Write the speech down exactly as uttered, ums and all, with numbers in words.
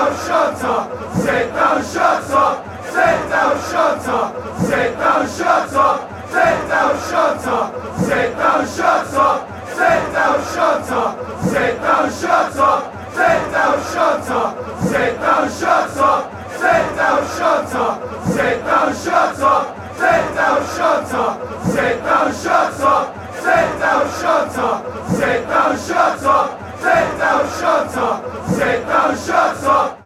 down, shut up, sit down, shut up, sit down, shut up, sit down, shut up, sit down, shut up, sit down, shut up, sit down, shut up, sit down, shut up, sit down, shut up, sit down, shut up, sit down, shut up, sit down, shut up, sit down, shut up, sit down, shut up, sit down, shut up, sit down, shut up, sit down, shut up, sit down, shut up.